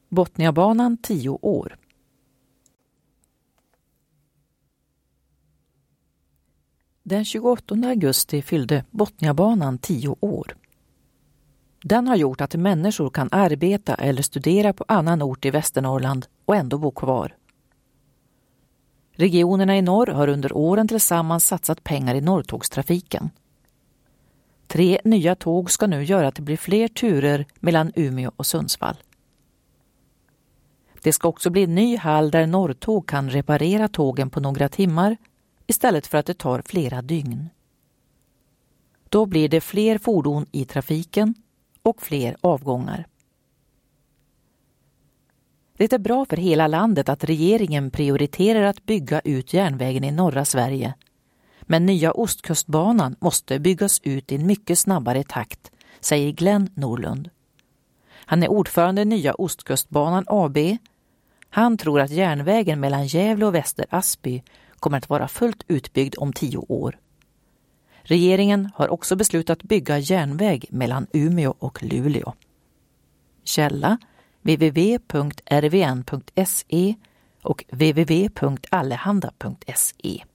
Botniabanan 10 år. Den 28 augusti fyllde Botniabanan 10 år. Den har gjort att människor kan arbeta eller studera på annan ort i Västernorrland och ändå bo kvar. Regionerna i norr har under åren tillsammans satsat pengar i norrtågstrafiken. 3 nya tåg ska nu göra att det blir fler turer mellan Umeå och Sundsvall. Det ska också bli en ny hall där Norrtåg kan reparera tågen på några timmar istället för att det tar flera dygn. Då blir det fler fordon i trafiken och fler avgångar. Det är bra för hela landet att regeringen prioriterar att bygga ut järnvägen i norra Sverige. Men nya Ostkustbanan måste byggas ut i en mycket snabbare takt, säger Glenn Norlund. Han är ordförande i nya Ostkustbanan AB. Han tror att järnvägen mellan Gävle och Väster Asby kommer att vara fullt utbyggd om 10 år. Regeringen har också beslutat bygga järnväg mellan Umeå och Luleå. Källa www.rvn.se och www.allehanda.se.